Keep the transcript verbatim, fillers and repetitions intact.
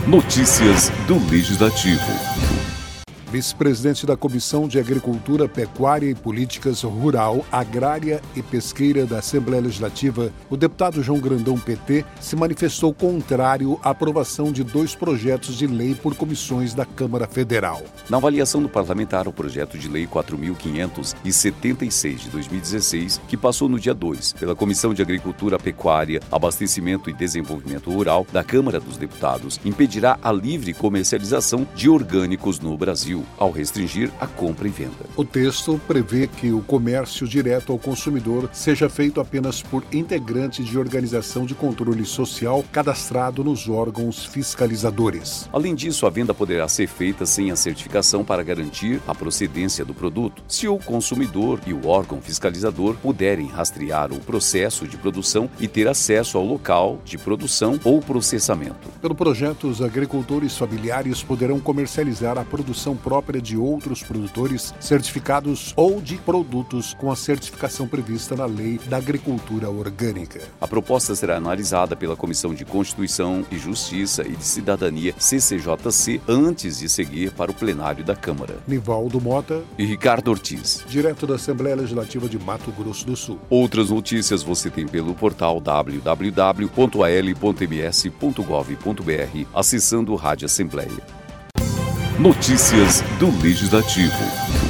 Notícias do Legislativo. Vice-presidente da Comissão de Agricultura, Pecuária e Políticas Rural, Agrária e Pesqueira da Assembleia Legislativa, o deputado João Grandão, P T, se manifestou contrário à aprovação de dois projetos de lei por comissões da Câmara Federal. Na avaliação do parlamentar, o projeto de lei quatro mil quinhentos e setenta e seis de dois mil e dezesseis, que passou no dia dois pela Comissão de Agricultura, Pecuária, Abastecimento e Desenvolvimento Rural da Câmara dos Deputados, impedirá a livre comercialização de orgânicos no Brasil, ao restringir a compra e venda. O texto prevê que o comércio direto ao consumidor seja feito apenas por integrantes de organização de controle social cadastrado nos órgãos fiscalizadores. Além disso, a venda poderá ser feita sem a certificação para garantir a procedência do produto, se o consumidor e o órgão fiscalizador puderem rastrear o processo de produção e ter acesso ao local de produção ou processamento. Pelo projeto, os agricultores familiares poderão comercializar a produção própria de outros produtores certificados ou de produtos com a certificação prevista na Lei da Agricultura Orgânica. A proposta será analisada pela Comissão de Constituição e Justiça e de Cidadania, C C J C, antes de seguir para o plenário da Câmara. Nivaldo Mota e Ricardo Ortiz, direto da Assembleia Legislativa de Mato Grosso do Sul. Outras notícias você tem pelo portal w w w ponto a l ponto m s ponto gov ponto b r, acessando Rádio Assembleia. Notícias do Legislativo.